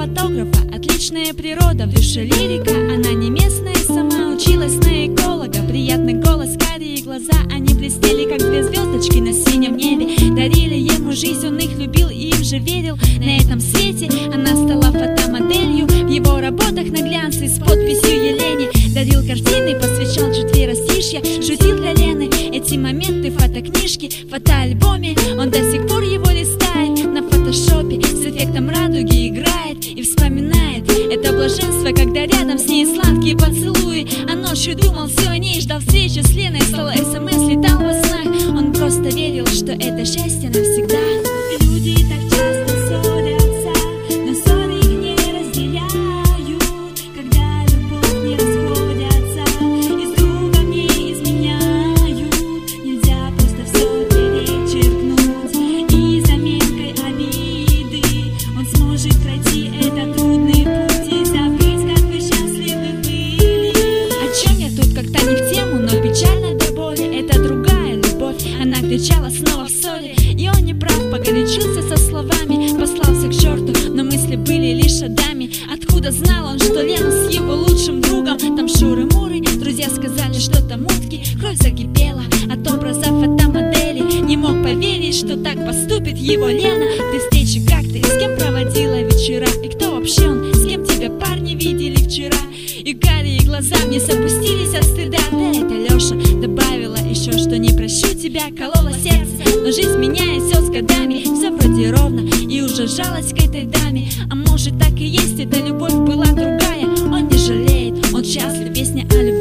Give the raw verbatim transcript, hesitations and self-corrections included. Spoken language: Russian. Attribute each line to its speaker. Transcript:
Speaker 1: кинематографа, отличная природа, в душе лирика. Она не местная сама, училась на эколога. Приятный голос, карие глаза, они блестели, как две звездочки на синем небе. Дарили ему жизнь, он их любил и им же верил. На этом свете она стала фотомоделью, в его работах на глянце с подписью Елене. Дарил картины, посвящал четверостишья, шутил для Лены. Эти моменты в фотокнижке, в фотоальбоме. Он до сих пор его листает на фотошопе, с эффектом радуги играет и вспоминает это блаженство, когда рядом с ней сладкие поцелуи. А ночью думал все о ней, ждал встречи с Леной, слал смс, летал во снах. Он просто верил, что это счастье навсегда.
Speaker 2: Люди так часто ссорятся, но ссоры их не разделяют. Когда любовь не расходятся и с другом не изменяют, нельзя просто все перечеркнуть и заметкой обиды он сможет пройти этот трудный путь и забыть, как вы счастливы были.
Speaker 1: О чем я тут как-то не в тему, но печально до боли. Это другая любовь, она кричала снова в ссоре. И он не прав, погорячился со словами, послался к черту, но мысли были лишь о даме. Откуда знал он, что Лена с его лучшим другом? Там шуры-муры, друзья сказали, что там утки. Кровь закипела от образа фотомодели. Не мог поверить, что так поступит его Лена. При встрече как ты, с кем проводила вечера? И кто вообще он, с кем тебя парни видели вчера? И карие глаза мне опустились от стыда. Да это Леша, добавила еще, что не прощу тебя, колола сердце. Но жизнь меняет все с годами, все вроде ровно, и уже жалость к этой даме. А может так и есть, эта любовь была другая. Он не жалеет, он счастлив, песня о любви.